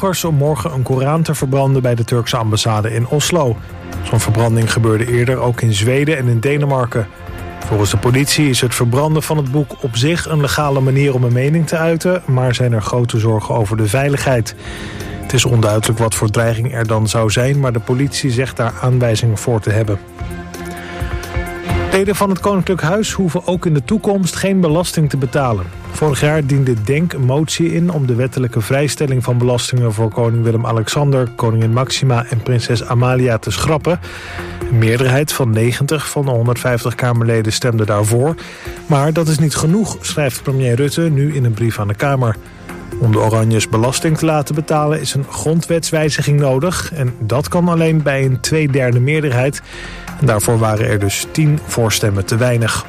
betogers om morgen een Koran te verbranden bij de Turkse ambassade in Oslo. Zo'n verbranding gebeurde eerder ook in Zweden en in Denemarken. Volgens de politie is het verbranden van het boek op zich een legale manier om een mening te uiten, maar zijn er grote zorgen over de veiligheid. Het is onduidelijk wat voor dreiging er dan zou zijn, maar de politie zegt daar aanwijzingen voor te hebben. Leden van het Koninklijk Huis hoeven ook in de toekomst geen belasting te betalen. Vorig jaar diende DENK een motie in om de wettelijke vrijstelling van belastingen voor koning Willem-Alexander, koningin Maxima en prinses Amalia te schrappen. Een meerderheid van 90 van de 150 Kamerleden stemde daarvoor. Maar dat is niet genoeg, schrijft premier Rutte nu in een brief aan de Kamer. Om de Oranjes belasting te laten betalen is een grondwetswijziging nodig. En dat kan alleen bij een 2/3 meerderheid. En daarvoor waren er dus 10 voorstemmen te weinig.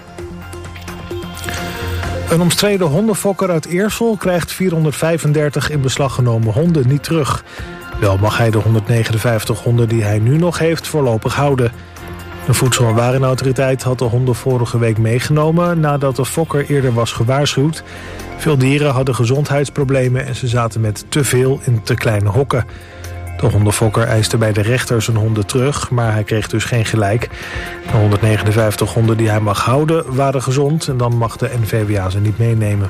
Een omstreden hondenfokker uit Eersel krijgt 435 in beslag genomen honden niet terug. Wel mag hij de 159 honden die hij nu nog heeft voorlopig houden. De Voedsel- en Warenautoriteit had de honden vorige week meegenomen nadat de fokker eerder was gewaarschuwd. Veel dieren hadden gezondheidsproblemen en ze zaten met te veel in te kleine hokken. De hondenfokker eiste bij de rechter zijn honden terug, maar hij kreeg dus geen gelijk. De 159 honden die hij mag houden waren gezond en dan mag de NVWA ze niet meenemen.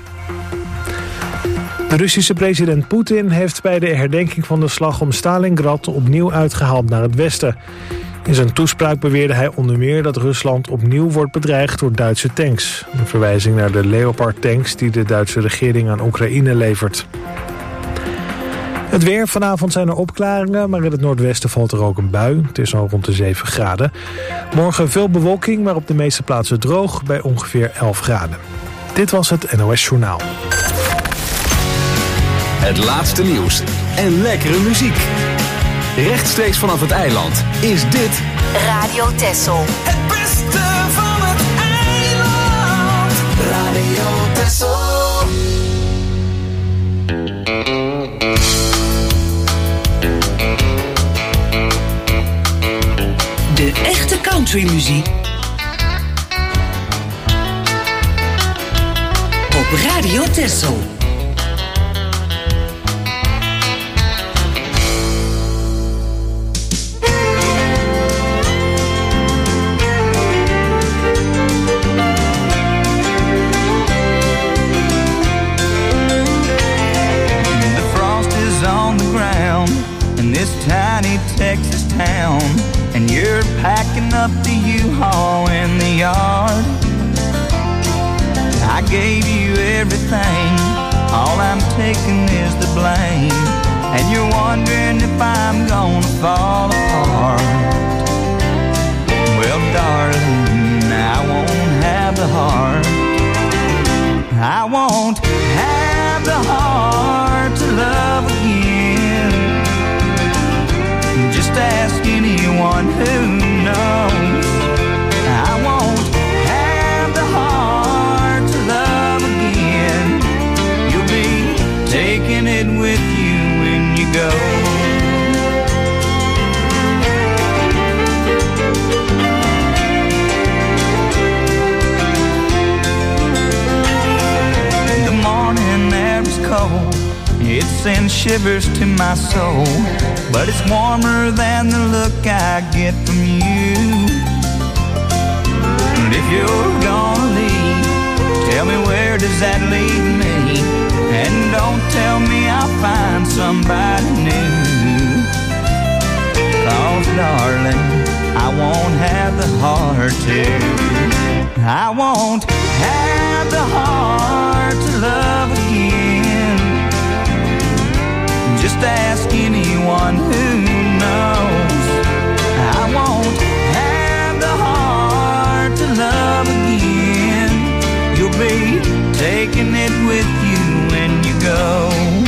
De Russische president Poetin heeft bij de herdenking van de slag om Stalingrad opnieuw uitgehaald naar het westen. In zijn toespraak beweerde hij onder meer dat Rusland opnieuw wordt bedreigd door Duitse tanks. Een verwijzing naar de Leopard-tanks die de Duitse regering aan Oekraïne levert. Het weer, vanavond zijn er opklaringen, maar in het noordwesten valt er ook een bui. Het is al rond de 7 graden. Morgen veel bewolking, maar op de meeste plaatsen droog bij ongeveer 11 graden. Dit was het NOS Journaal. Het laatste nieuws en lekkere muziek. Rechtstreeks vanaf het eiland is dit Radio Texel. Het beste van het eiland. Radio Texel. De echte countrymuziek op Radio Texel. Tiny Texas town, and you're packing up the U-Haul in the yard. I gave you everything, all I'm taking is the blame, and you're wondering if I'm gonna fall apart. Well, darling, I won't have the heart. I won't have the heart to love again. Just ask anyone who knows. I won't have the heart to love again. You'll be taking it with you when you go. The morning air is cold. It sends shivers to my soul, but it's warmer than the look I get from you. And if you're gonna leave, tell me where does that leave me? And don't tell me I'll find somebody new. 'Cause darling, I won't have the heart to. I won't have the heart to love again. Just ask anyone who knows. I won't have the heart to love again. You'll be taking it with you when you go.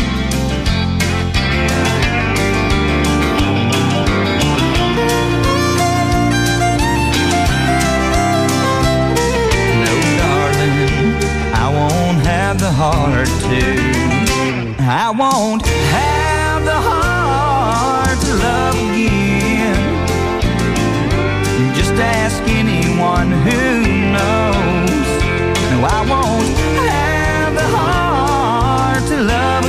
No, darling, I won't have the heart to. I won't have the heart to love again. Just ask anyone who knows. No, I won't have the heart to love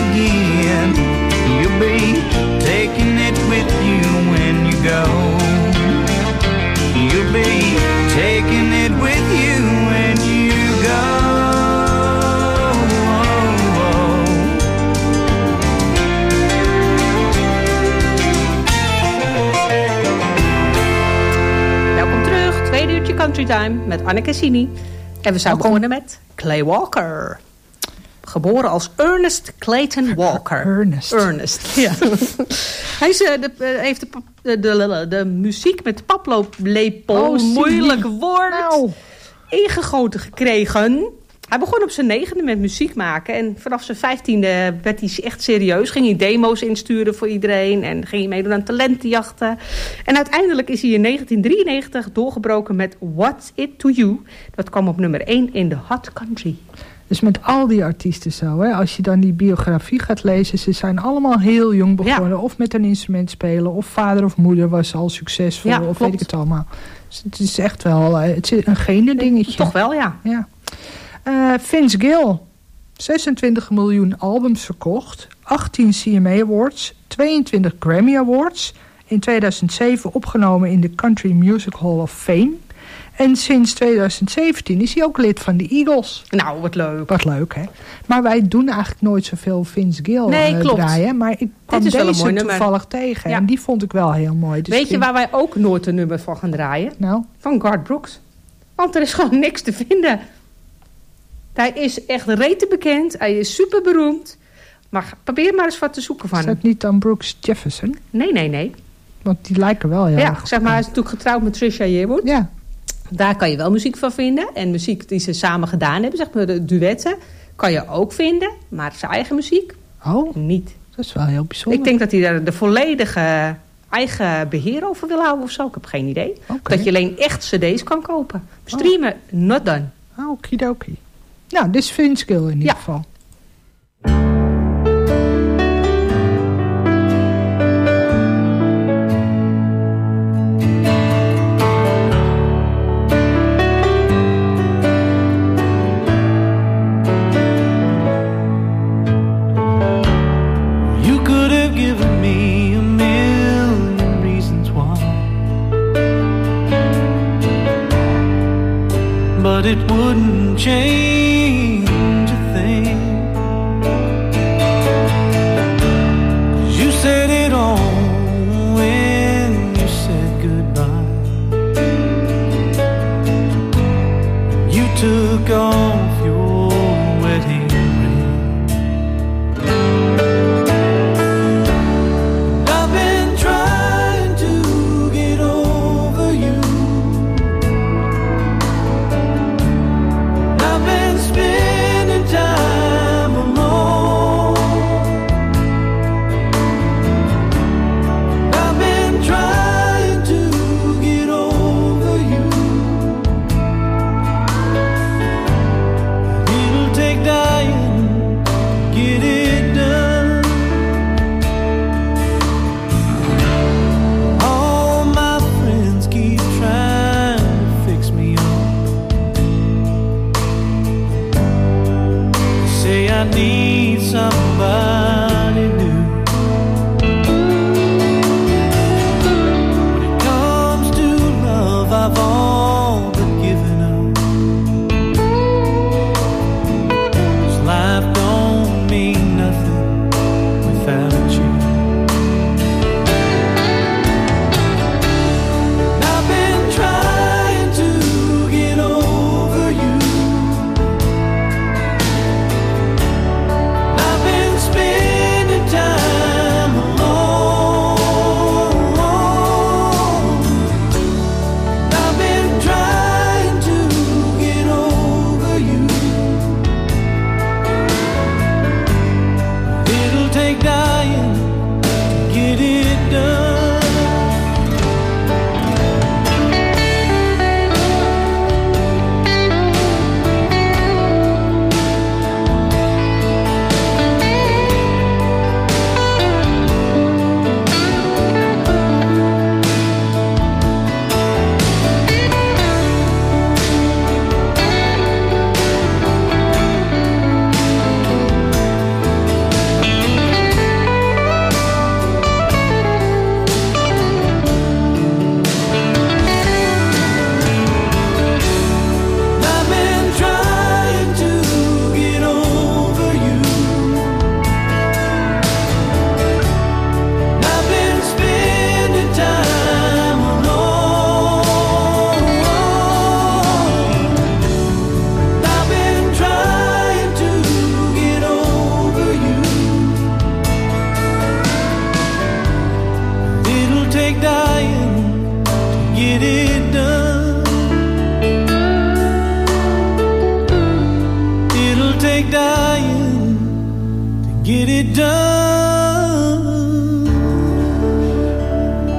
Time met Anne Cassini. En we zijn begonnen met Clay Walker. Geboren als Ernest Clayton Walker. Ernest, ja. Hij heeft de muziek met paplepel, moeilijk woord, ingegoten gekregen. Hij begon op zijn 9e met muziek maken. En vanaf zijn 15e werd hij echt serieus. Ging hij demo's insturen voor iedereen. En ging hij meedoen aan talentenjachten. En uiteindelijk is hij in 1993 doorgebroken met What's It To You. Dat kwam op nummer 1 in de Hot Country. Dus met al die artiesten zo, hè? Als je dan die biografie gaat lezen, ze zijn allemaal heel jong begonnen. Ja. Of met een instrument spelen, of vader of moeder was al succesvol, of klopt. Weet ik het allemaal. Dus het is echt wel het is een gene dingetje. Toch wel, ja. Vince Gill, 26 miljoen albums verkocht, 18 CMA Awards, 22 Grammy Awards. In 2007 opgenomen in de Country Music Hall of Fame. En sinds 2017 is hij ook lid van de Eagles. Nou, wat leuk. Wat leuk, hè? Maar wij doen eigenlijk nooit zoveel Vince Gill draaien. Maar ik kwam deze toevallig tegen. Ja. En die vond ik wel heel mooi. Dus weet je waar wij ook nooit een nummer van gaan draaien? Nou? Van Garth Brooks. Want er is gewoon niks te vinden. Hij is echt rete bekend. Hij is super beroemd. Maar probeer maar eens wat te zoeken van hem. Is dat niet dan Brooks Jefferson? Nee. Want die lijken wel heel erg. Zeg maar, hij is natuurlijk getrouwd met Trisha Yearwood. Ja. Daar kan je wel muziek van vinden. En muziek die ze samen gedaan hebben, zeg maar de duetten, kan je ook vinden. Maar zijn eigen muziek, niet. Dat is wel heel bijzonder. Ik denk dat hij daar de volledige eigen beheer over wil houden of zo. Ik heb geen idee. Okay. Dat je alleen echt cd's kan kopen. Streamen, not done. Okidoki. Nou, dit is Vince Gill in ieder geval. But it wouldn't change a thing. 'Cause you said it all when you said goodbye. You took off your wedding ring. I've been trying to get over you. I've been spinning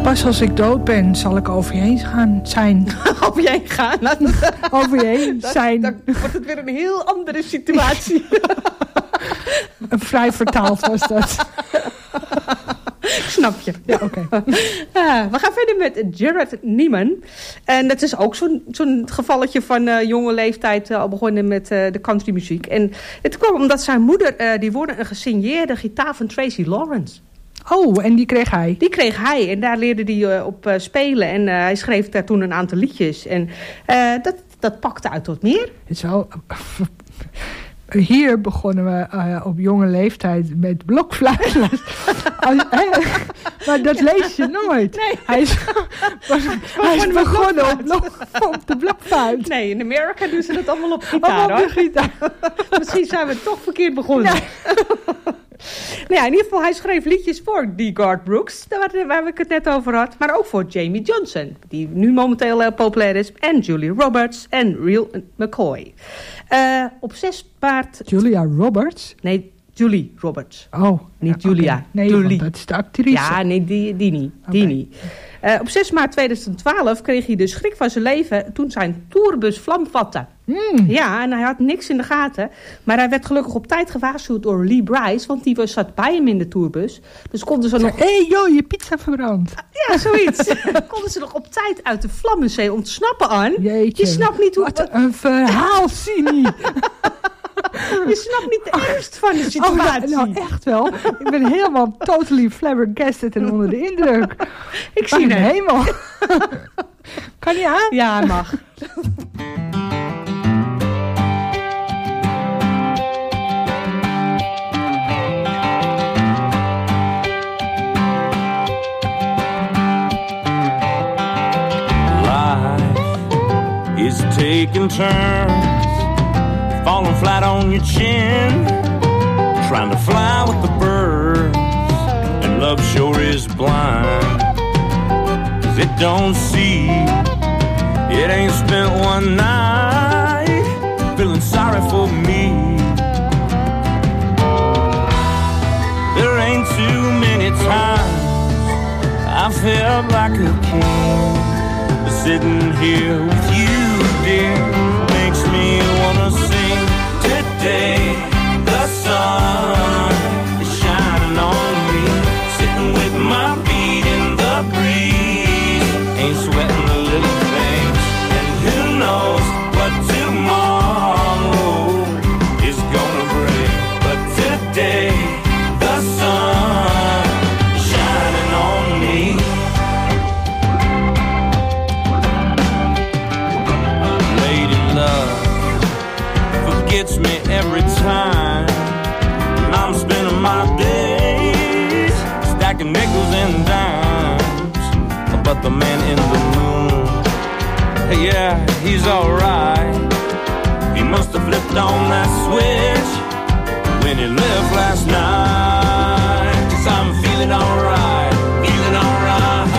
Pas als ik dood ben, zal ik over je heen gaan zijn. Over je heen gaan? Over je heen zijn. Dan wordt het weer een heel andere situatie. Een vrij vertaald was dat. Snap je. Ja, oké. We gaan verder met Jared Neiman. En dat is ook zo'n gevalletje van jonge leeftijd al begonnen met de countrymuziek. En het kwam omdat zijn moeder, die woonde een gesigneerde gitaar van Tracy Lawrence. Oh, en die kreeg hij? Die kreeg hij en daar leerde hij op spelen. En hij schreef daar toen een aantal liedjes. En dat pakte uit tot meer. Het is wel... Hier begonnen we op jonge leeftijd met blokfluitles. Maar dat lees je nooit. Nee. Hij is begonnen op de blokfluit. Nee, in Amerika doen ze dat allemaal op gitaar. Op de gitaar. Misschien zijn we toch verkeerd begonnen. Nee. Nou ja, in ieder geval, hij schreef liedjes voor die Garth Brooks, waar ik het net over had. Maar ook voor Jamie Johnson, die nu momenteel heel populair is. En Julia Roberts en Real McCoy. Op 6 maart... Julia Roberts? Nee, Julie Roberts. Oh. Niet Julia. Okay. Nee, Julie. Dat is de actrice. Ja, nee, die niet. Okay. Die niet. Op 6 maart 2012 kreeg hij de schrik van zijn leven toen zijn tourbus vlam vatte. Ja, en hij had niks in de gaten. Maar hij werd gelukkig op tijd gewaarschuwd door Lee Brice, want die zat bij hem in de tourbus. Dus konden ze nog... Hé joh, je pizza verbrand. Ja, zoiets. Konden ze nog op tijd uit de Vlammenzee ontsnappen aan. Jeetje. Je snapt niet hoe... Wat een verhaal, Sini. Je snapt niet de ernst van de situatie. Oh, nou echt wel. Ik ben helemaal totally flabbergasted en onder de indruk. Ik zie het. Helemaal. Kan je aan? Ja, mag. Life is taking turns, falling flat on your chin, trying to fly with the birds, and love sure is blind, 'cause it don't see, it ain't spent one night feeling sorry for me. There ain't too many times I felt like a king, but sitting here with you, dear, makes me wanna sing. Today the sun is shining on me, sitting with my feet in the breeze, ain't sweating the little things, and who knows what tomorrow is gonna bring. But today the sun is shining on me. Lady love forgets me every time, and I'm spending my days stacking nickels and dimes. But the man in the moon, yeah, he's alright. He must have flipped on that switch when he left last night. 'Cause I'm feeling alright, feeling alright.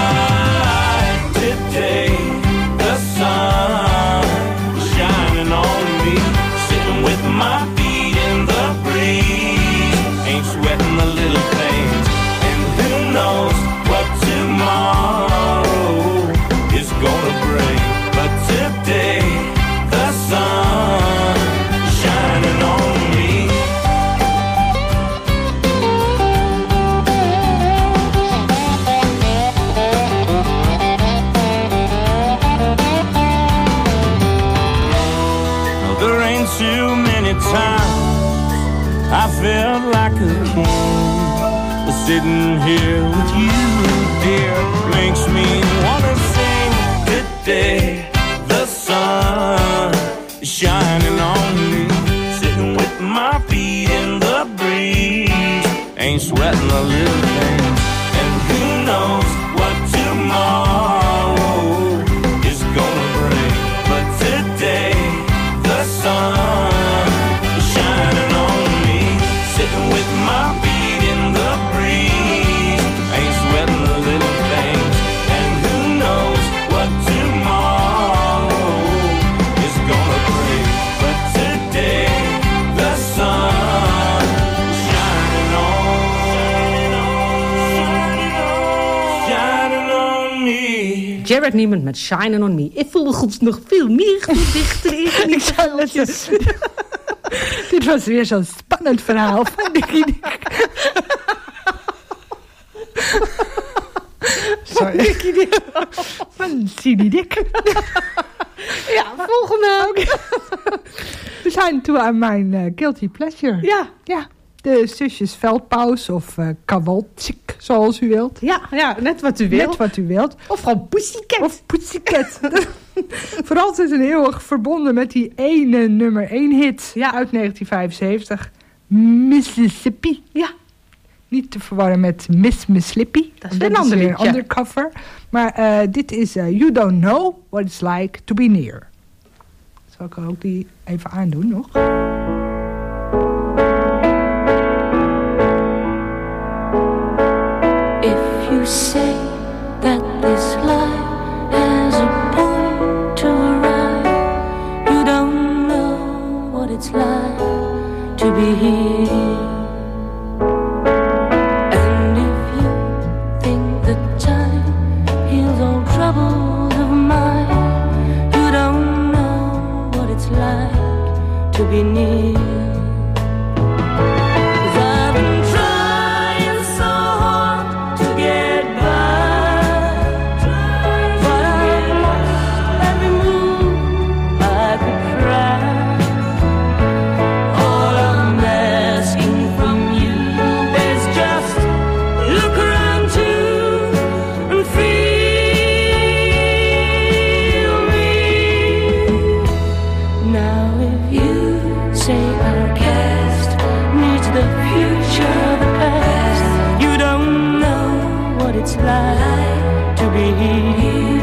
Today the sun is shining on me, sitting with my feet in the breeze, ain't sweating the little things, and who knows what tomorrow is gonna bring. But today the sun is shining on me. Now, there ain't too many times I felt like a king, but sitting here with you, dear, makes me wanna sing. Today the sun is shining on me, sitting with my feet in the breeze, ain't sweating a little thing, and who knows what tomorrow is gonna bring. But today the sun is shining on me, sitting with my feet in the breeze, ain't sweating the little things, and who knows what tomorrow is gonna bring. But today the sun is shining on, shining on, Jared Neiman met Shining on Me. Ik voel goed nog veel meer gedichten in. Ik zou net dit was weer zo'n spannend verhaal van Dikkie Dik. Sorry. Van Dikkie Dik. Ja, volgende. Okay. We zijn toe aan mijn guilty pleasure. Ja. De zusjes Veldpaus of Kawalczyk, zoals u wilt. Ja, net wat u wilt. Net wat u wilt. Of gewoon Pussycat. Vooral zijn ze heel erg verbonden met die ene nummer 1 hit uit 1975. Mississippi. Ja. Niet te verwarren met Miss Mississippi. Dat is weer een ander liedje. Undercover. Maar dit is You Don't Know What It's Like To Be Near. Zal ik ook die even aandoen nog? If you say that this life has a point to arrive, you don't know what it's like to be here. And if you think that time heals all troubles of mine, you don't know what it's like to be near. It's like to be here.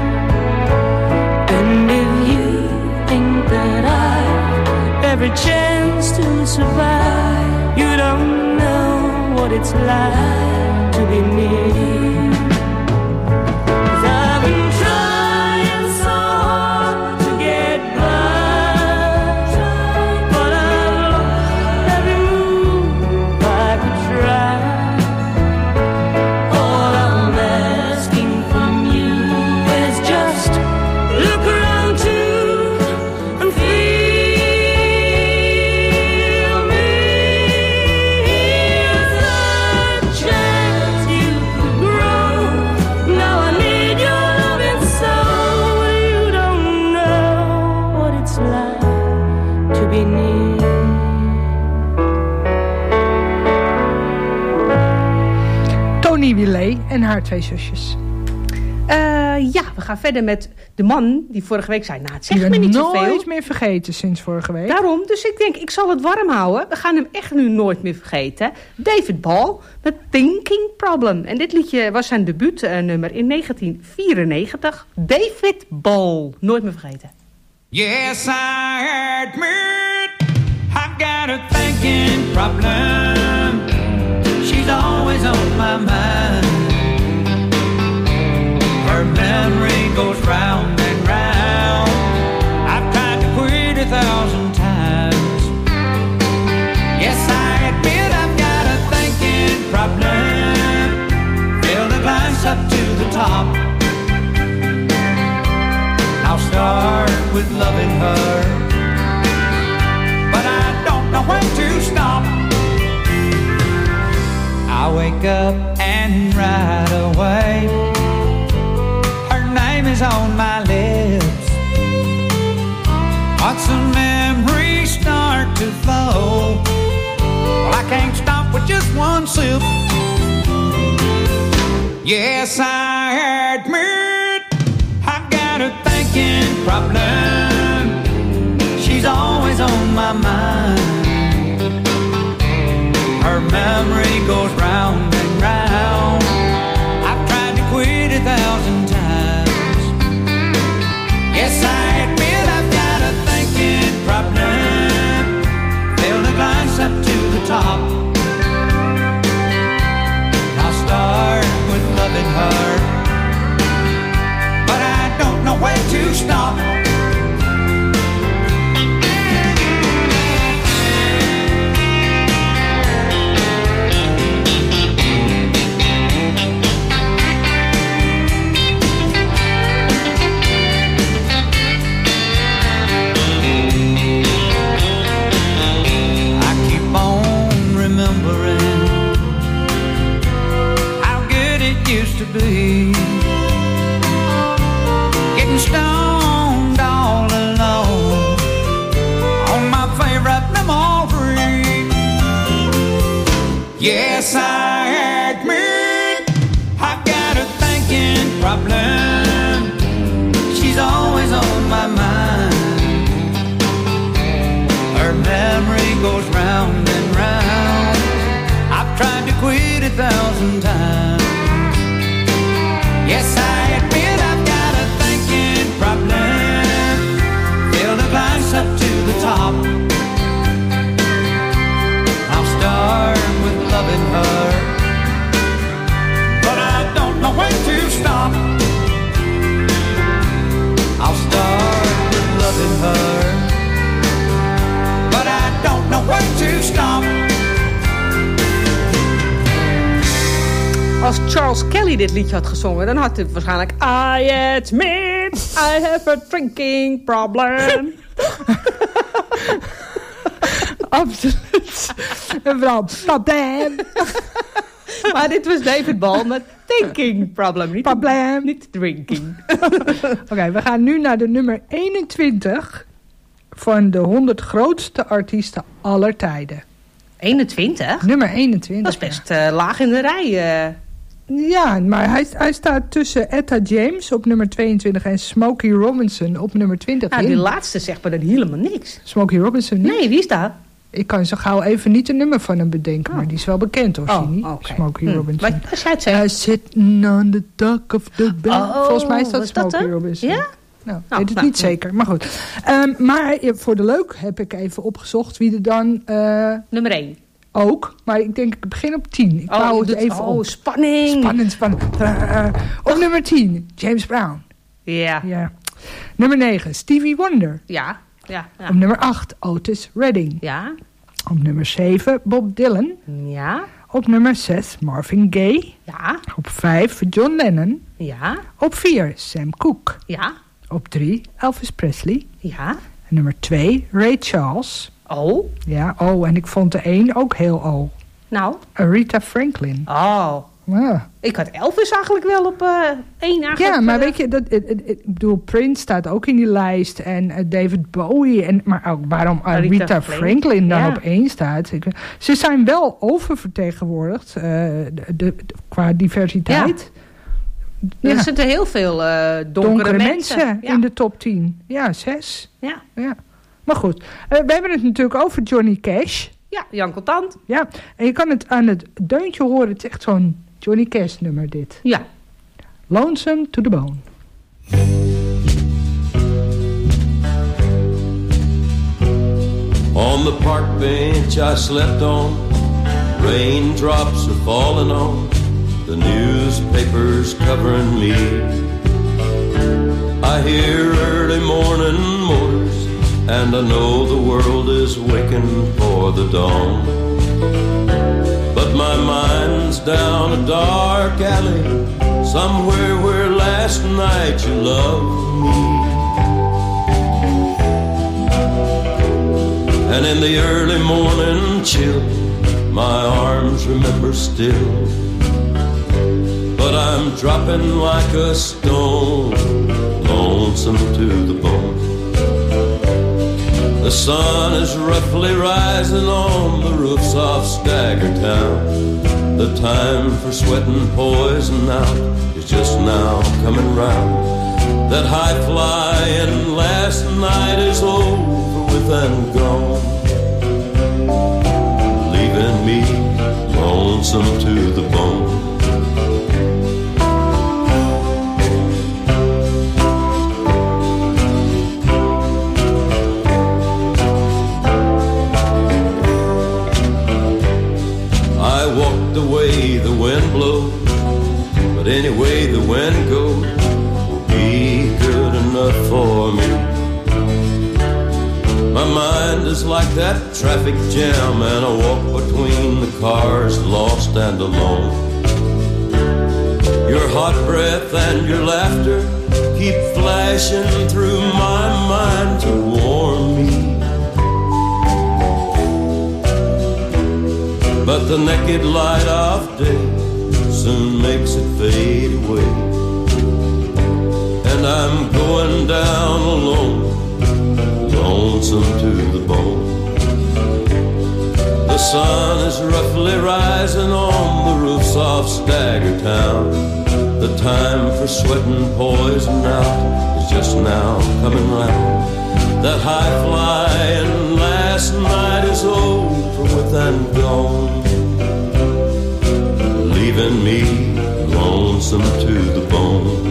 And if you think that I've every chance to survive, you don't know what it's like to be near. En haar 2 zusjes. We gaan verder met de man die vorige week zei... Nou, het zegt me niet zoveel. Nooit meer vergeten sinds vorige week. Daarom, dus ik denk, ik zal het warm houden. We gaan hem echt nu nooit meer vergeten. David Ball met Thinking Problem. En dit liedje was zijn debuutnummer in 1994. David Ball. Nooit meer vergeten. Yes, I admit I've got a thinking problem. She's always on my mind. Her memory goes round and round. I've tried to quit 1,000 times. Yes, I admit I've got a thinking problem. Fill the glass up to the top. I'll start with loving her, but I don't know when to stop. I wake up and right away her name is on my lips. Once the memories start to flow, well, I can't stop with just one sip. Yes, I admit I've got a thinking problem. She's always on my mind. Her memory goes round and round. I've tried to quit 1,000 times. Yes, I admit I've got a thinking problem. Fill the glass up to the top. I'll start with loving her, but I don't know when to stop. to be. Getting stoned all alone on my favorite memory. Yes, I admit I've got a thinking problem. She's always on my mind. Her memory goes round and round. I've tried to quit 1,000 times. Yes, I admit I've got a thinking problem. Fill the glass up to the top. I'll start with loving her, but I don't know when to stop. I'll start with loving her, but I don't know when to stop. Als Charles Kelly dit liedje had gezongen, dan had het waarschijnlijk I admit I have a drinking problem. Absoluut. En vooral probleem. Maar dit was David Ball met thinking problem. Niet Probleem. Niet drinking. Oké, we gaan nu naar de nummer 21 van de 100 grootste artiesten aller tijden. 21? Nummer 21. Dat is best laag in de rij. Ja, maar hij staat tussen Etta James op nummer 22 en Smokey Robinson op nummer 20. Nou, die laatste zegt me dan helemaal niks. Smokey Robinson niet? Nee, wie is dat? Ik kan zo gauw even niet een nummer van hem bedenken, maar die is wel bekend hoor, Sini. Okay. Smokey Robinson. Maar als jij het zegt. Sitting on the dock of the bed. Volgens mij is dat Smokey Robinson. Ja? Nou, weet het niet zeker, maar goed. Maar voor de leuk heb ik even opgezocht wie er dan... Nummer 1. Ook, maar ik denk ik begin op 10. Ik bouw het even op. Spanning. Spannend. Op nummer 10, James Brown. Ja. Nummer 9, Stevie Wonder. Ja. Op nummer 8, Otis Redding. Ja. Op nummer 7, Bob Dylan. Ja. Op nummer 6, Marvin Gaye. Ja. Op 5, John Lennon. Ja. Op 4, Sam Cooke. Ja. Op 3, Elvis Presley. Ja. En nummer 2, Ray Charles. Oh. Ja, en ik vond de 1 ook heel Nou? Aretha Franklin. Oh. Ja. Ik had Elvis eigenlijk wel op 1 eigenlijk. Ja, maar weet je, ik bedoel, Prince staat ook in die lijst. En David Bowie. Maar ook waarom Aretha Franklin dan op 1 staat. Ze zijn wel oververtegenwoordigd qua diversiteit. Ja. Er zitten heel veel donkere mensen in de top 10. Ja, 6. Ja. Maar goed, we hebben het natuurlijk over Johnny Cash. Ja, Jan Contant. Ja, en je kan het aan het deuntje horen. Het is echt zo'n Johnny Cash nummer dit. Ja. Lonesome to the Bone. On the park bench I slept on, raindrops are falling on the newspapers covering me. I hear early morning motors, and I know the world is waking for the dawn. But my mind's down a dark alley, somewhere where last night you loved me. And in the early morning chill, my arms remember still. But I'm dropping like a stone, lonesome to the bone. The sun is roughly rising on the roofs of Stagger Town. The time for sweating poison out is just now coming round. That high flying last night is over with and gone, leaving me lonesome to the bone. I walked the way the wind blows, but anyway the wind goes will be good enough for me. My mind is like that traffic jam, and I walk between the cars, lost and alone. Your hot breath and your laughter keep flashing through my mind to warm me. But the naked light of day soon makes it fade away. And I'm going down alone, lonesome to the bone. The sun is roughly rising on the roofs of Staggertown. The time for sweating poison out is just now coming round. That high flying last night is over with and gone, leaving me lonesome to the bone.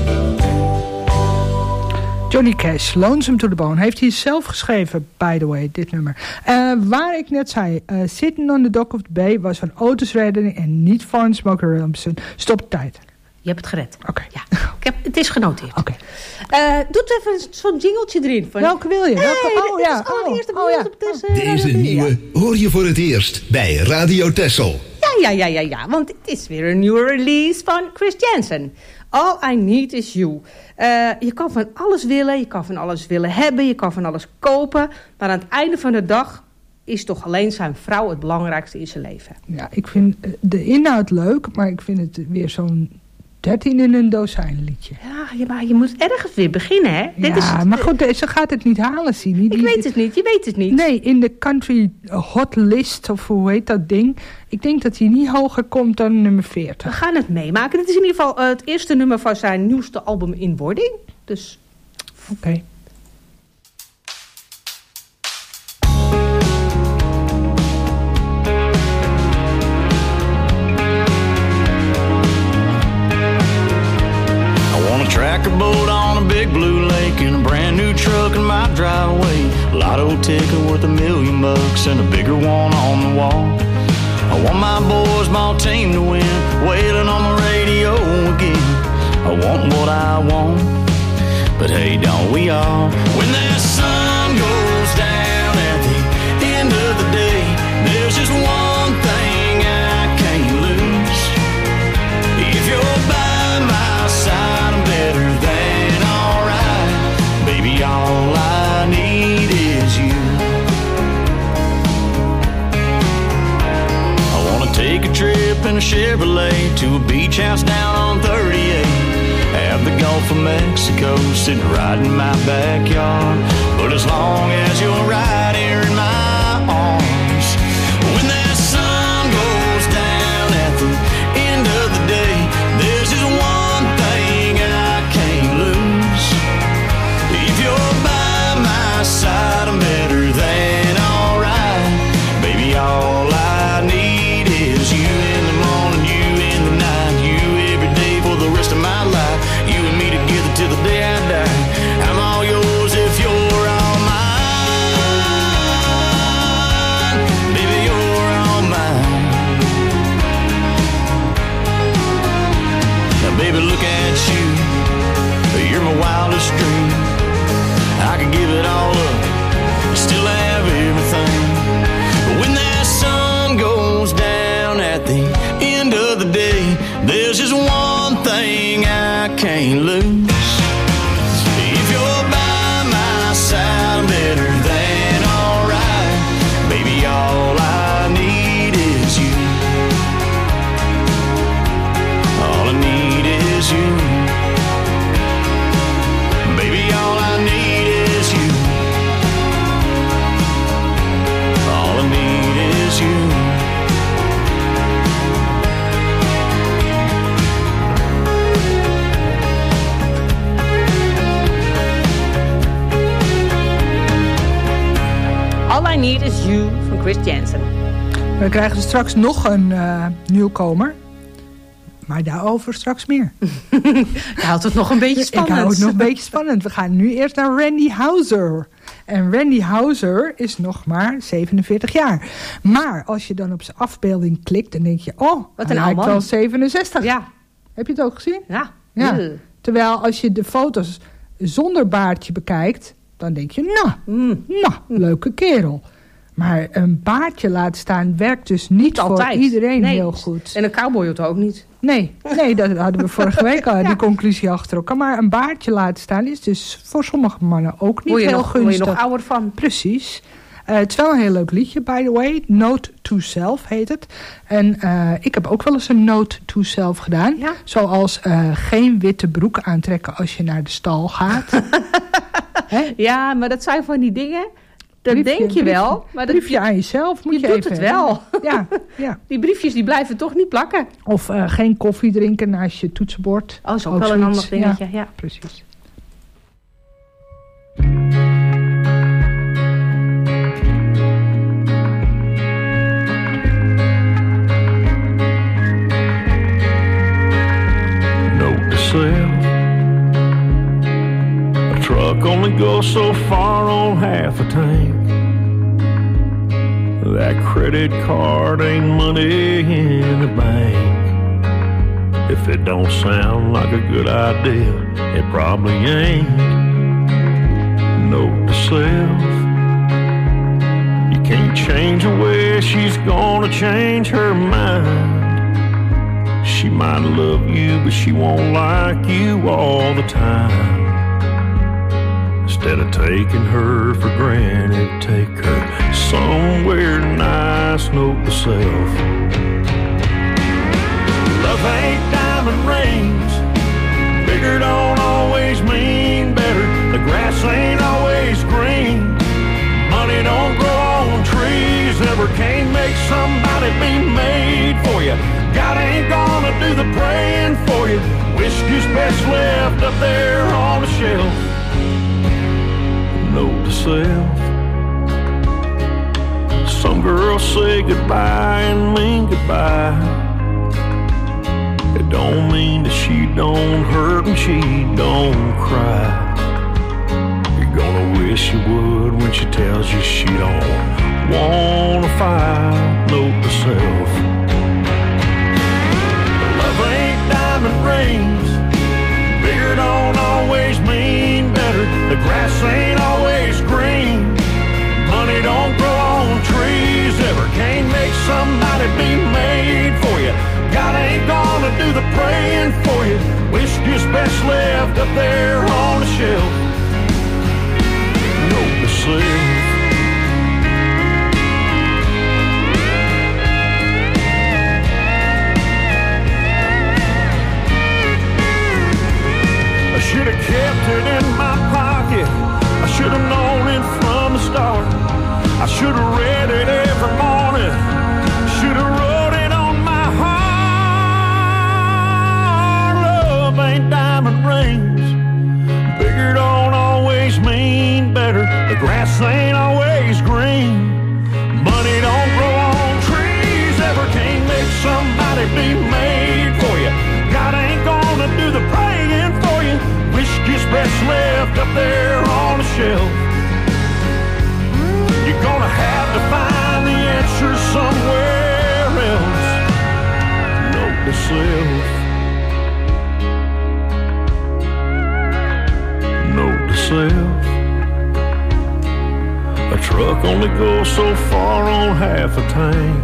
Johnny Cash, Lonesome to the Bone. Heeft hij zelf geschreven, by the way, dit nummer. Waar ik net zei, Sitting on the Dock of the Bay was van Otis Redding en niet van Smokey Robinson. Stop de tijd. Je hebt het gered. Oké. Ja, het is genoteerd. Oké. Doe even zo'n jingeltje erin. Van... Welke wil je? Dit is allereerst Deze nieuwe hoor je voor het eerst bij Radio Texel. Ja, want het is weer een nieuwe release van Chris Jensen. All I Need Is You. Je kan van alles willen, je kan van alles willen hebben, je kan van alles kopen. Maar aan het einde van de dag is toch alleen zijn vrouw het belangrijkste in zijn leven. Ja, ik vind de inhoud leuk, maar ik vind het weer zo'n 13 in een dozijn liedje. Ja, maar je moet ergens weer beginnen, hè? Maar goed, ze gaat het niet halen, Sini. Ik weet het niet, je weet het niet. Nee, in de country hot list, of hoe heet dat ding. Ik denk dat hij niet hoger komt dan nummer 40. We gaan het meemaken. Dit is in ieder geval het eerste nummer van zijn nieuwste album In Wording. Dus... Oké. Tracker boat on a big blue lake in a brand new truck in my driveway. Lotto ticket worth $1 million and a bigger one on the wall. I want my boys' ball team to win, wailing on the radio again. I want what I want, but hey, don't we all? When that sun goes down at the end of the day, there's just one thing I can't lose. If you're by my side, better than alright, baby, all I need is you. I wanna take a trip in a Chevrolet to a beach house down on 38. Have the Gulf of Mexico sitting right in my backyard. But as long as you're right here in my arms, when that sun goes down at the end of the day, there's just one thing I can't lose. If you're by my side, I'm better than alright, baby, all I need is you in the morning, you in the night, you every day for the rest of my life, you and me together till the day I die. I'm all yours if you're all mine, baby, you're all mine. Now baby, look at you, you're my wildest dream. I could give it all up, still have everything. But when that sun goes down at the end of the day, there's just one thing I can't lose. If you're by my side, I'm better than alright, baby, all I need is you. All I need is you. Baby, all I need is you. All I need is you. All I Need Is You van Chris Jensen. We krijgen straks nog een nieuwkomer. Maar daarover straks meer. Je houdt het nog een beetje spannend. Ik hou het nog een beetje spannend. We gaan nu eerst naar Randy Houser. En Randy Houser is nog maar 47 jaar. Maar als je dan op zijn afbeelding klikt, dan denk je... Oh, wat hij een lijkt oude wel man. 67. Ja. Heb je het ook gezien? Ja. Ja. Terwijl als je de foto's zonder baardje bekijkt... dan denk je, leuke kerel. Maar een baardje laten staan werkt dus niet voor altijd. iedereen heel goed. En een cowboy ook niet. Nee, dat hadden we vorige week al, die conclusie achter elkaar. Maar een baardje laten staan is dus voor sommige mannen ook niet heel gunstig. Word je nog ouder van. Precies. Het is wel een heel leuk liedje, by the way. Note to Self heet het. En ik heb ook wel eens een Note to Self gedaan. Ja? Zoals geen witte broek aantrekken als je naar de stal gaat. Ja, maar dat zijn van die dingen... Dat denk je wel. Maar dat briefje aan jezelf moet je doet even... het wel. Ja. Die briefjes die blijven toch niet plakken. Of geen koffie drinken naast je toetsenbord. Oh, is ook wel een ander dingetje. Ja, precies. Note to self. A truck only goes so far on half a tank. That credit card ain't money in the bank. If it don't sound like a good idea, it probably ain't. Note to self. You can't change the way she's gonna change her mind. She might love you, but she won't like you all the time. Instead of taking her for granted, take her somewhere nice. Note to self. Love ain't diamond rings. Bigger don't always mean better. The grass ain't always green. Money don't grow on trees. Ever can't make somebody be made for you. God ain't gonna do the praying for you. Whiskey's best left up there on the shelf. Note to self. Some girls say goodbye and mean goodbye. It don't mean that she don't hurt and she don't cry. You're gonna wish you would when she tells you she don't wanna fight. Note to self. Love ain't diamond rings. Bigger don't always mean better. The grass ain't always green. Money don't grow on trees. Ever can't make somebody be made for you. God ain't gonna do the praying for you. Whiskey's best left up there on the shelf. Note to self. I should have kept it in my pocket. I should have known it from the start. I should have read it every morning. Should have wrote it on my heart. Love ain't diamond rings. Bigger don't always mean better. The grass ain't always green. Money don't grow on trees. Ever can't make somebody be made for you. God ain't gonna do the praying for you. Whiskey's best left up there on the shelf. You're gonna have to find the answer somewhere else. Note to self. Note to self. A truck only goes so far on half a tank.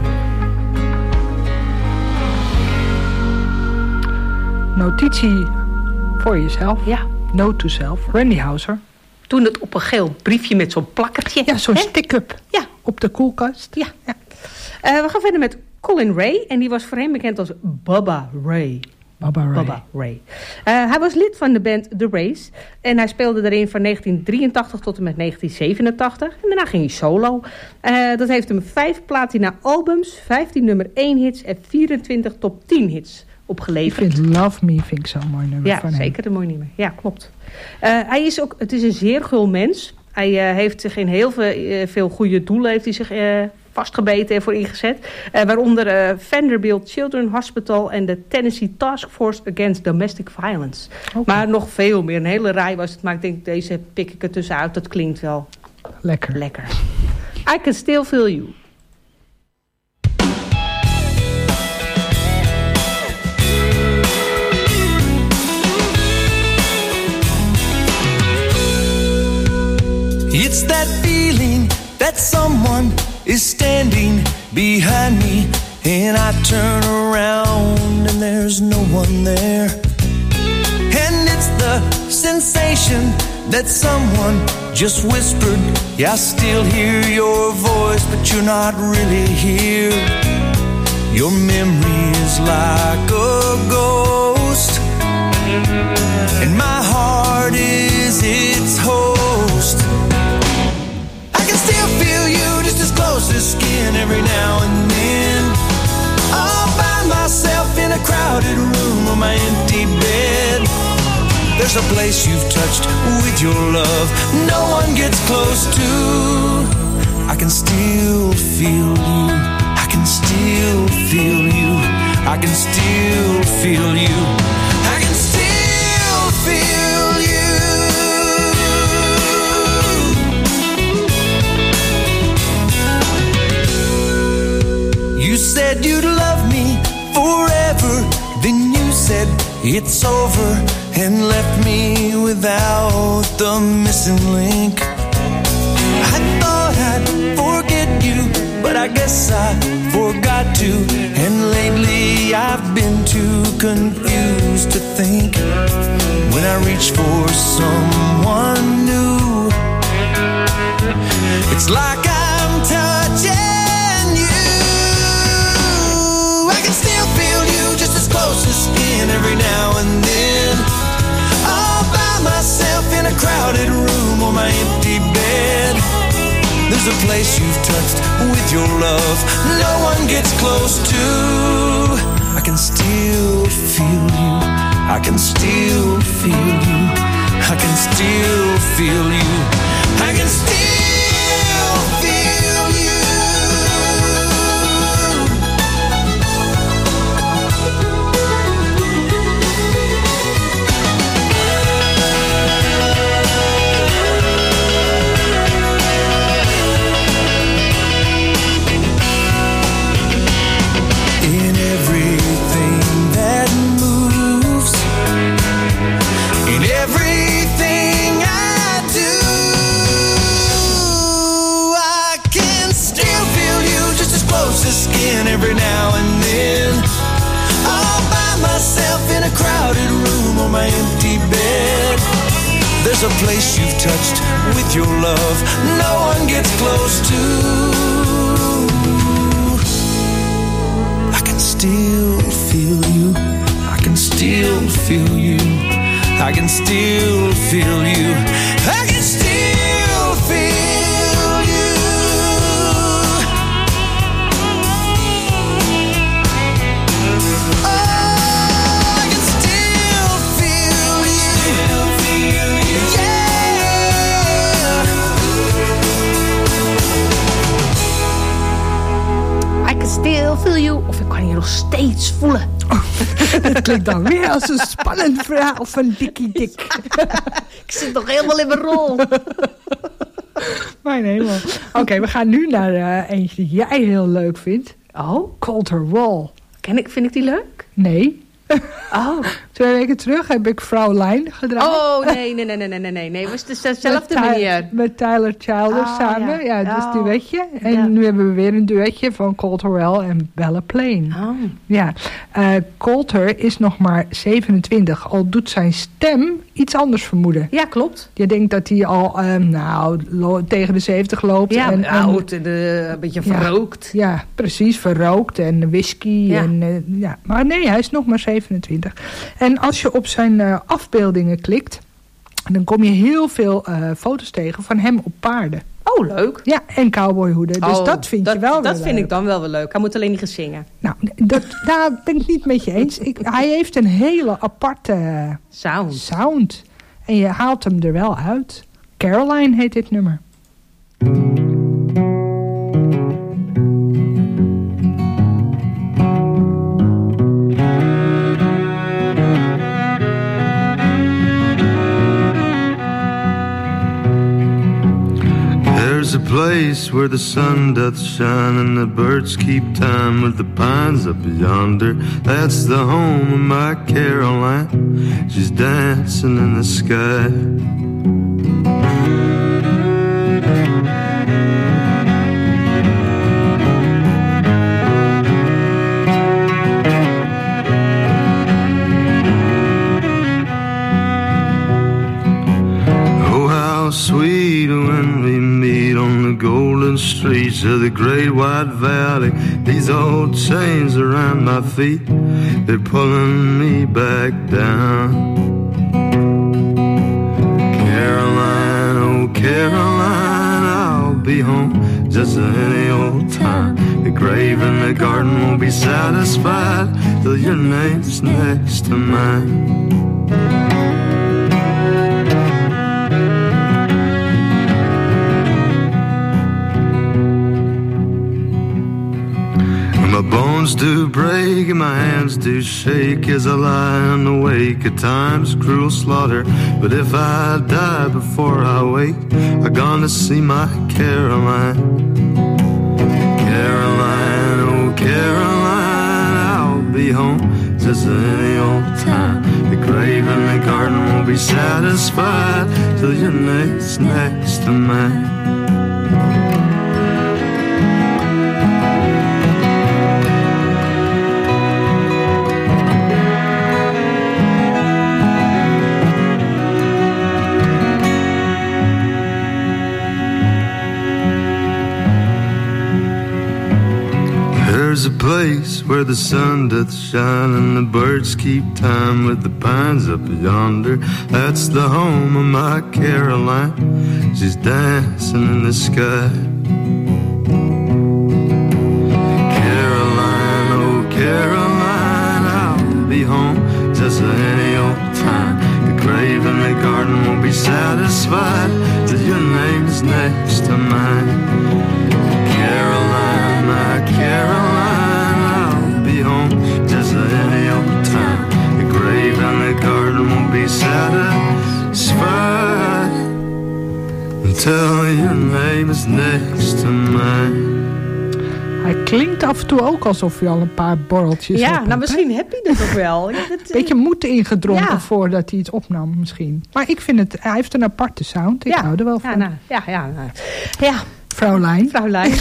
Notitie voor jezelf. Ja. Note to self. Randy Houser. Toen het op een geel briefje met zo'n plakkertje. Ja, zo'n stick-up. Ja. Op de koelkast. Ja. We gaan verder met Colin Ray. En die was voorheen bekend als Bubba Ray. Bubba Ray. Hij was lid van de band The Rays. En hij speelde erin van 1983 tot en met 1987. En daarna ging hij solo. Dat heeft hem 5 platina albums, 15 nummer 1 hits en 24 top 10 hits opgeleverd. Ik vind Love Me vind ik zo'n mooi nummer van hem. Ja, zeker een mooi nummer. Ja, klopt. Het is een zeer gul mens. Hij heeft zich in heel veel goede doelen heeft hij zich vastgebeten en voor ingezet. Waaronder Vanderbilt Children's Hospital en de Tennessee Task Force Against Domestic Violence. Okay. Maar nog veel meer. Een hele rij was het. Maar ik denk, deze pik ik er tussenuit. Dat klinkt wel lekker. I Can Still Feel You. It's that feeling that someone is standing behind me, and I turn around and there's no one there. And it's the sensation that someone just whispered, yeah, I still hear your voice, but you're not really here. Your memory is like a ghost, and my heart is its host. I can still feel you just as close as skin every now and then. All by myself in a crowded room on my empty bed. There's a place you've touched with your love no one gets close to. I can still feel you. I can still feel you. I can still feel you. I can still feel you. You said you'd love me forever. Then you said it's over and left me without the missing link. I thought I'd forget you, but I guess I forgot to. And lately I've been too confused to think. When I reach for someone new, it's like I'm touching you. I can still feel you just as close as skin every now and then. All by myself in a crowded room on my empty bed. There's a place you've touched with your love no one gets close to. I can still feel you. I can still feel you. I can still feel you. I can still feel you. Every now and then, all by myself in a crowded room on my empty bed. There's a place you've touched with your love no one gets close to. I can still feel you. I can still feel you. I can still feel you. I can still feel you. Still feel you. Of ik kan je nog steeds voelen. Oh, dat klinkt dan weer als een spannend verhaal van Dikkie Dik. Ik zit nog helemaal in mijn rol. Mijn hemel. Oké, we gaan nu naar eentje die jij heel leuk vindt. Oh? Colter Wall. Vind ik die leuk? Nee. Oh. 2 weken terug heb ik Fraulein gedraaid. Oh, nee. Het is dezelfde manier. Met Tyler Childers samen. Ja, dus duetje. En nu hebben we weer een duetje van Colter Wall en Bella Plain. Oh. Ja. Colter is nog maar 27. Al doet zijn stem iets anders vermoeden. Ja, klopt. Je denkt dat hij al tegen de 70 loopt. Ja, en oud, een beetje verrookt. Ja, precies. Verrookt en whisky. Ja. Maar nee, hij is nog maar 27. En als je op zijn afbeeldingen klikt, dan kom je heel veel foto's tegen van hem op paarden. Oh, leuk. Ja, en cowboyhoeden. Dus dat vind je wel Dat vind ik dan wel leuk. Hij moet alleen niet gaan zingen. Nou, daar ben ik niet met je eens. Hij heeft een hele aparte sound. En je haalt hem er wel uit. Caroline heet dit nummer. There's a place where the sun doth shine and the birds keep time with the pines up yonder. That's the home of my Caroline. She's dancing in the sky. sweet when we meet on the golden streets of the great white valley. These old chains around my feet, they're pulling me back down. Caroline, oh Caroline, I'll be home just any old time. The grave in the garden won't be satisfied till your name's next to mine. My bones do break and my hands do shake as I lie in the wake of time's cruel slaughter. But if I die before I wake, I'm gonna see my Caroline. Caroline, oh Caroline, I'll be home just any old time. The grave in the garden won't be satisfied till your name's next to mine. There's a place where the sun doth shine and the birds keep time with the pines up yonder. That's the home of my Caroline. She's dancing in the sky. Caroline, oh Caroline, I'll be home just any old time. The grave in the garden won't be satisfied till your name's next to mine. Caroline, my Caroline, I'll be home just any old time. The grave and the garden won't be satisfied until your name is next to mine. Hij klinkt af en toe ook alsof hij al een paar borreltjes Ja, nou misschien heb je dat toch wel. Ja, dat, beetje moed ingedronken voordat hij het opnam misschien. Maar ik vind het, hij heeft een aparte sound. Ik hou er wel van. Ja. Vrouwlijn.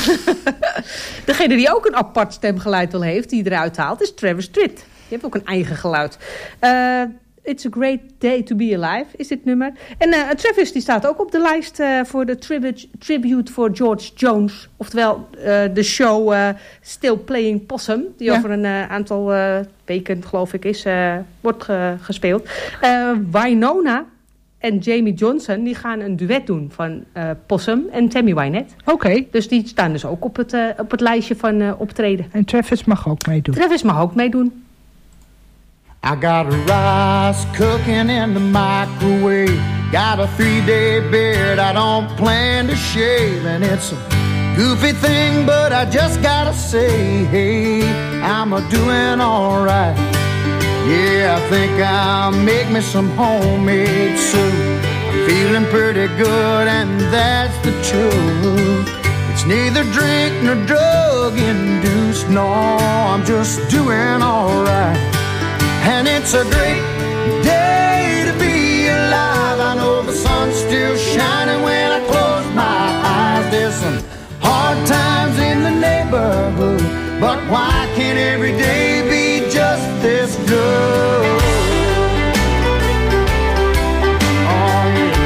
Degene die ook een apart stemgeluid al heeft, die eruit haalt, is Travis Tritt. Die heeft ook een eigen geluid. It's a Great Day to Be Alive is dit nummer. En Travis die staat ook op de lijst voor de tribute voor George Jones. Oftewel de show Still Playing Possum. Die over een aantal weken, geloof ik, wordt gespeeld. Winona en Jamie Johnson die gaan een duet doen van Possum en Tammy Wynette. Oké. Dus die staan dus ook op het lijstje van optreden. En Travis mag ook meedoen. Travis mag ook meedoen. I got rice cooking in the microwave. Got a 3-day beard I don't plan to shave. And it's a goofy thing, but I just gotta say, hey, I'm a-doing alright. Yeah, I think I'll make me some homemade soup. I'm feeling pretty good, and that's the truth. It's neither drink nor drug-induced. No, I'm just doing alright. And it's a great day to be alive. I know the sun's still shining when I close my eyes. There's some hard times in the neighborhood, but why can't every day be just this good? Oh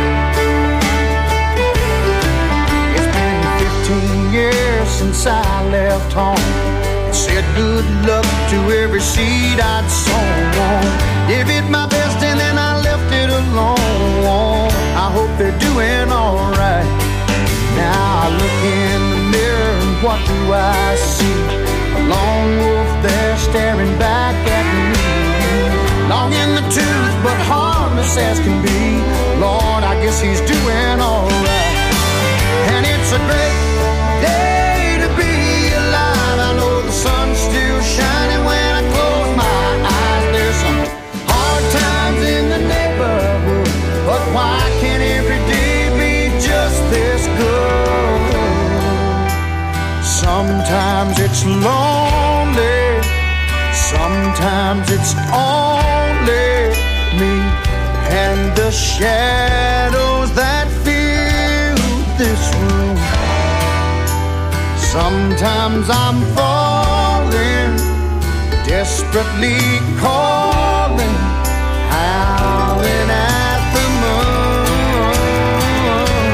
yeah. It's been 15 years since I left home. Said good luck to every seed I'd sown. Gave it my best and then I left it alone. I hope they're doing alright. Now I look in the mirror and what do I see? A lone wolf there staring back at me. Long in the tooth but harmless as can be. Lord, I guess he's doing alright. And it's a great day to be alive. I know the sun's still shining when I close my eyes. There's some hard times in the neighborhood, but why can't every day be just this good? Sometimes it's lonely, sometimes it's only me and the shadows that fill this room. Sometimes I'm falling, desperately calling, howling at the moon.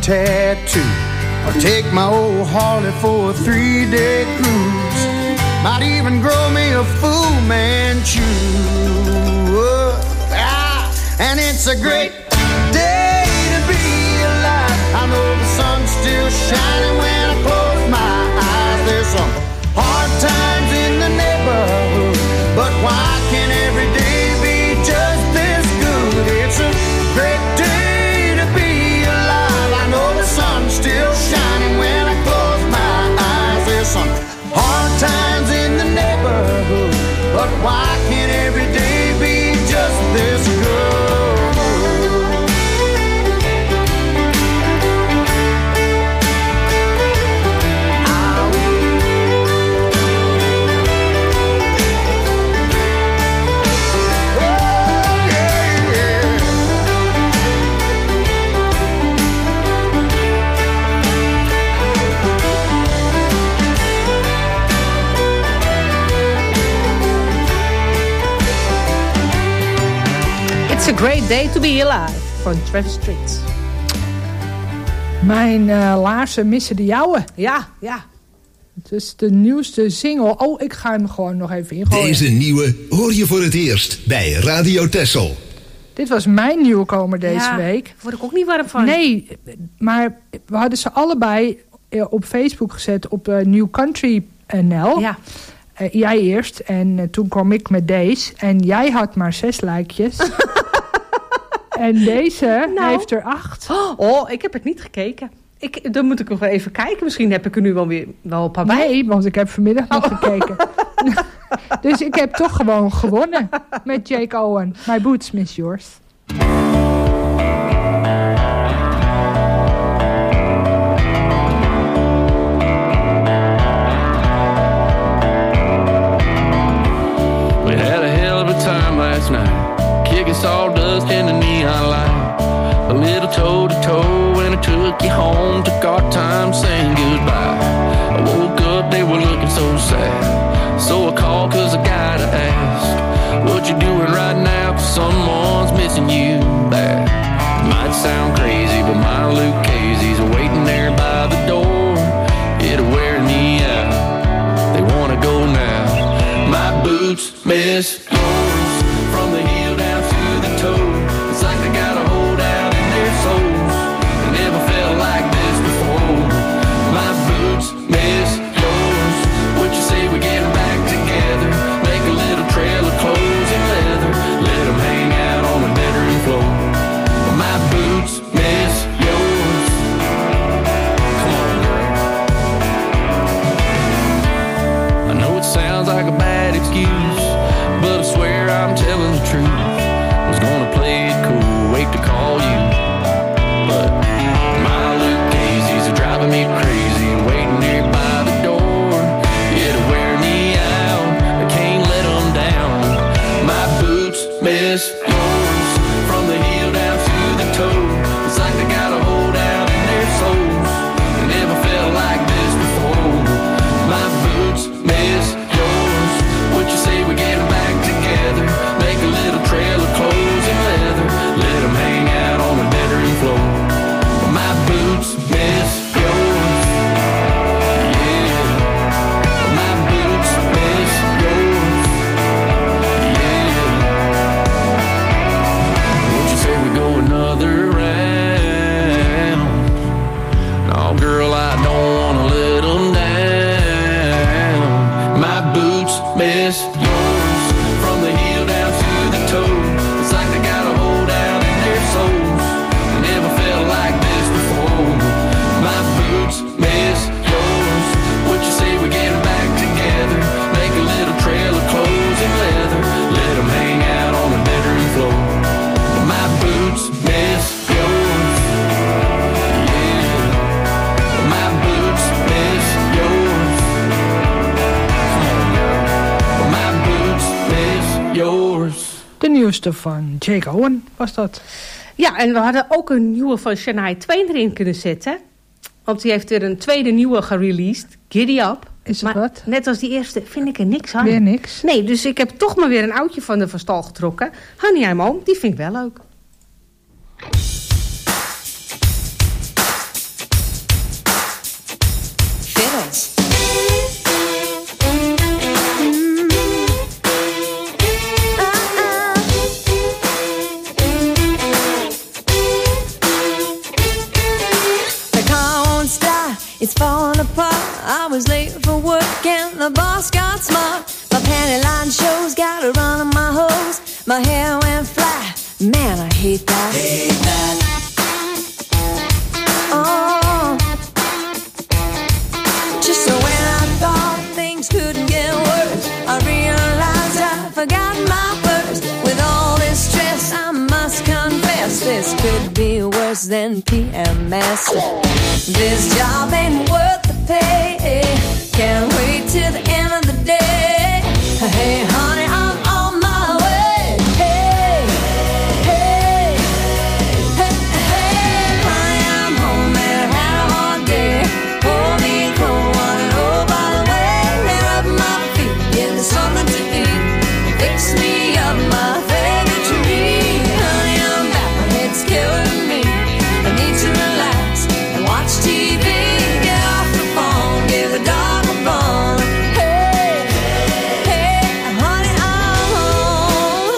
tattoo, or take my old Harley for a 3-day cruise. Might even grow me a Fu Manchu. And it's a great day to be alive. I know the sun's still shining when I close my eyes. There's some hard times in the neighborhood, but why can't every day be just this good? It's a great day to be alive. I know the sun's still shining when I close my eyes. There's some hard times in the neighborhood, but why can't every day be just this good? It's a great day to be alive van Travis Street. Mijn laarzen missen de jouwe. Ja. Het is de nieuwste single. Oh, ik ga hem gewoon nog even ingooien. Deze nieuwe hoor je voor het eerst bij Radio Texel. Dit was mijn nieuwkomer deze week. Daar word ik ook niet warm van. Nee, maar we hadden ze allebei op Facebook gezet op New Country NL. Ja. Jij eerst en toen kwam ik met deze. En jij had maar 6 lijkjes. En deze heeft er 8. Oh, ik heb het niet gekeken. Dan moet ik nog even kijken. Misschien heb ik er nu wel een paar bij. Nee, want ik heb vanmiddag nog gekeken. Dus ik heb toch gewoon gewonnen met Jake Owen. My boots miss yours. We had a hell of a time last night, kicking sawdust in the neon light. A little toe-to-toe and I took you home, took our time saying goodbye. I woke up, they were looking so sad, so I called cause I gotta ask, what you doing right now, cause someone's missing you bad. Might sound crazy, but my Luke Casey's waiting there by the door. It'll wear me out, they wanna go now. My boots miss yours, from the heel down to the toe. It's like they got a hold out in their souls. I never felt like this before. My boots miss yours. What you say we get back together? Make a little trail of clothes and leather. Let them hang out on the bedroom floor. My boots miss yours. Come on, girl. I know it sounds like a bad excuse, but I swear I'm telling the truth. I was gonna play it cool, wait to call you, but my Luke Casey's are driving me crazy, waiting here by the door. It'll wear me out, I can't let them down. My boots miss yours, from the heel down to the toe. It's like they got a hold out in their souls. I never felt like this before. My boots miss yours. What you say we get back together? Make a little trail of clothes and leather. Let them hang out on the bedroom floor. My boots miss yours. Yeah. My boots miss yours. Yeah. What you say we go another round? No, girl, I don't wanna let them down. My boots miss yours, from the heel down to the toe. It's like they got a hold out in their souls. I never felt like this before. My boots miss yours. What you say we get back together? Make a little trail of clothes and leather. Let them hang out on the bedroom floor. My boots miss yours. Yeah. My boots miss yours. My boots miss yours. De nieuwste van Jake Owen was dat. Ja, en we hadden ook een nieuwe van Shania Twain erin kunnen zetten. Want die heeft weer een tweede nieuwe gereleased. Giddy Up. Is het wat? Net als die eerste vind ik er niks aan. Weer niks? Nee, dus ik heb toch maar weer een oudje van de stal getrokken. Honey I'm Home, die vind ik wel leuk. boss got smart. My panty line shows, got a run on my hose. My hair went flat, man, I hate that. Hate that. Oh, just so when I thought things couldn't get worse, I realized I forgot my purse. With all this stress, I must confess, this could be worse than PMS. This job ain't worth the pay. Can't wait till the end of the day. Hey, honey, I'm on my way. Hey, hey, hey, hey, honey, I'm home and had a hard day. Pour me a cold one and oh, by the way, let up my feet, give me something to eat. Fix me up my favorite treat. Honey, I'm back, my head's killing me. I need to relax and watch TV. Get off the phone, give the dog a bone. Hey, hey, honey, I'm home.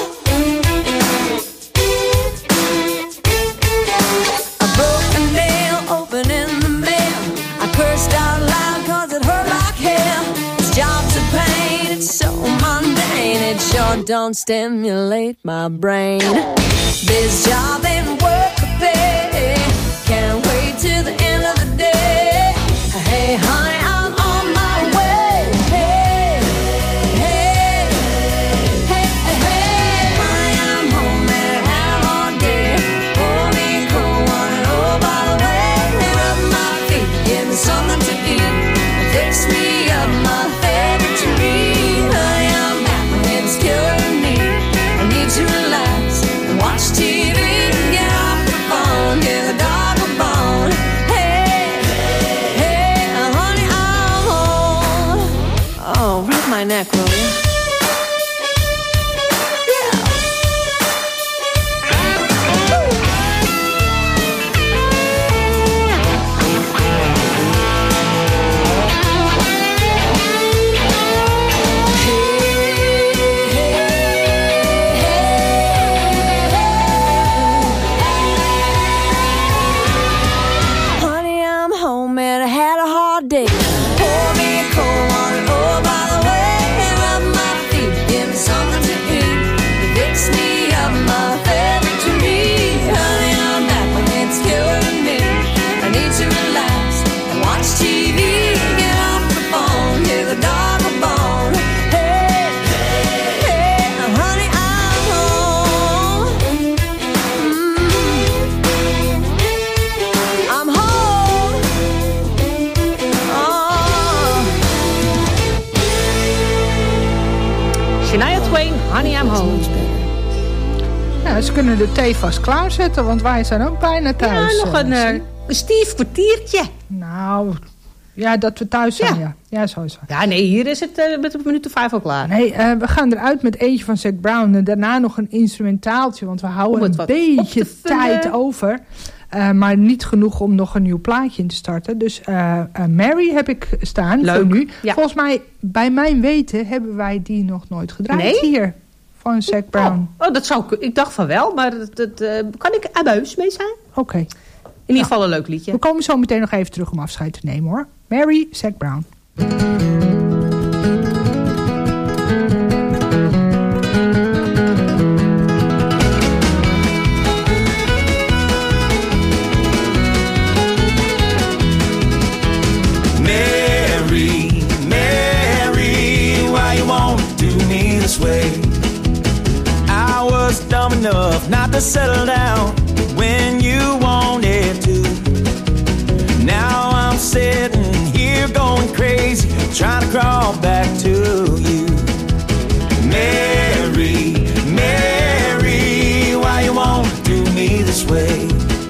A broken nail opening the mail. I cursed out loud cause it hurt like hell. This job's a pain, it's so mundane. It sure don't stimulate my brain. This job ain't worth the pay. Can't wait till the end of the day. Hey, honey, I'm on my way. Hey, hey, hey, hey, honey, I'm home and had a hard day. Pour me a cold one and oh, by the way, let up my feet, give me something to eat. Fix me up my favorite treat. Honey, I'm back, my head's killing me. I need to relax and watch TV. Get off the phone, give the dog a bone. Hey, hey, honey, I'm home. Oh, rub my neck, will you? Honey, I'm home and I had a hard day. Pour me a cold one, oh, by the way, rub my feet, give me something to eat. Fix me up my favorite treat. Honey, I'm back, my head's killing me. I need to relax and watch TV. Get off the phone, give the dog a bone. Hey, hey, honey, I'm home. I'm home. Shania Twain, Honey, I'm home. Ja, ze kunnen de thee vast klaarzetten, want wij zijn ook bijna thuis. Ja, nog een stief kwartiertje. Nou, ja, dat we thuis zijn, ja. Ja, sowieso. Ja, nee, hier is het met een minuut of 5 al klaar. Nee, we gaan eruit met eentje van Zac Brown. En daarna nog een instrumentaaltje, want we houden een beetje tijd over. Maar niet genoeg om nog een nieuw plaatje in te starten. Dus Mary heb ik staan. Leuk. Voor nu. Ja. Volgens mij, bij mijn weten, hebben wij die nog nooit gedraaid hier. Van Zac Brown. Oh, dat zou ik. Ik dacht van wel, maar kan ik abuis mee zijn? Oké. In ieder geval een leuk liedje. We komen zo meteen nog even terug om afscheid te nemen, hoor. Mary, Zac Brown. Mary, Mary, why you wanna do me this way? I was dumb enough not to settle down when you wanted to. Now I'm sitting here going crazy, trying to crawl back to you. Mary, Mary, why you wanna do me this way?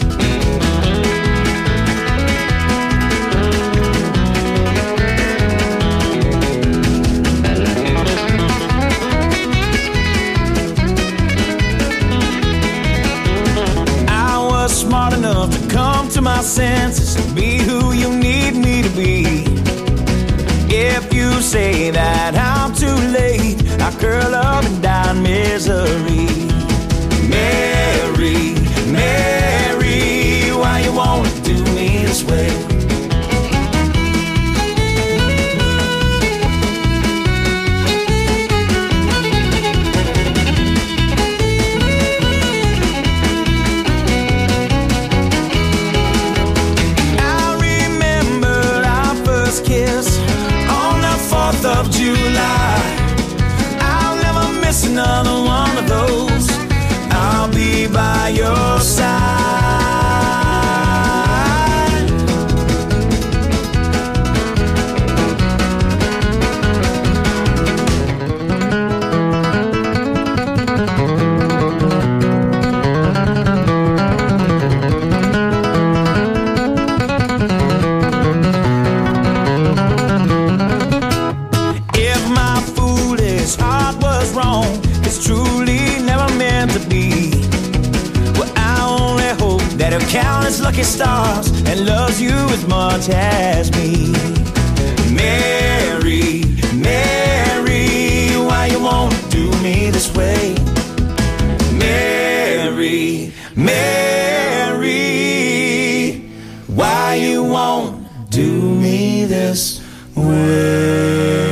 Smart enough to come to my senses, be who you need me to be. If you say that I'm too late, I curl up and die in misery. Mary, Mary, why you wanna do me this way? another one of those, I'll be by your side. Truly never meant to be. Well, I only hope that he'll count his lucky stars and loves you as much as me. Mary, Mary, why you won't do me this way? Mary, Mary, why you won't do me this way?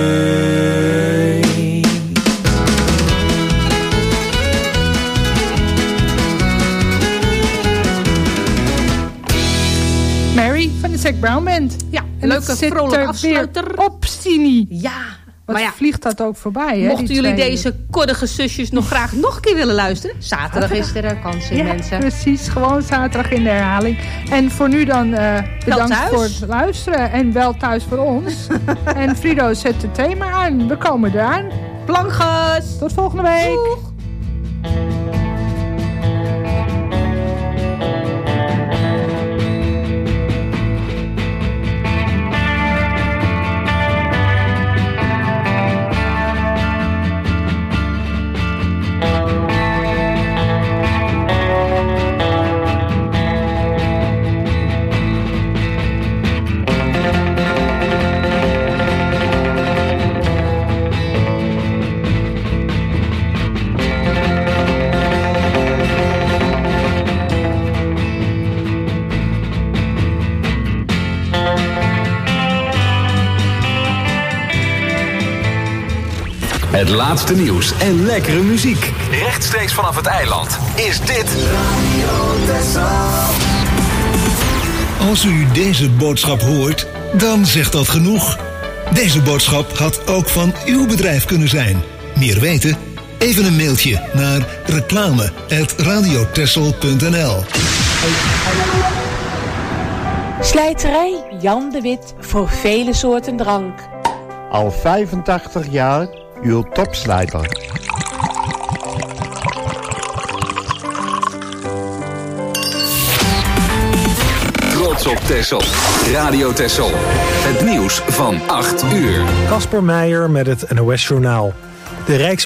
Zac Brown Band. Ja, en leuke vrolijke afsluiter. Op Sini. Ja. Maar ja, vliegt dat ook voorbij, hè? Mochten jullie deze koddige zusjes nog graag nog een keer willen luisteren? Zaterdag is er een kans in, ja, mensen. Precies, gewoon zaterdag in de herhaling. En voor nu dan bedankt voor het luisteren. En wel thuis voor ons. En Frido zet het thema aan. We komen eraan. Plankjes. Tot volgende week. Doeg. Het laatste nieuws en lekkere muziek. Rechtstreeks vanaf het eiland is dit Radio Texel. Als u deze boodschap hoort, dan zegt dat genoeg. Deze boodschap had ook van uw bedrijf kunnen zijn. Meer weten? Even een mailtje naar reclame@radiotexel.nl. Slijterij Jan de Wit voor vele soorten drank. Al 85 jaar uw topslijter. Trots op Texel. Radio Texel. Het nieuws van 8 uur. Casper Meijer met het NOS Journaal. De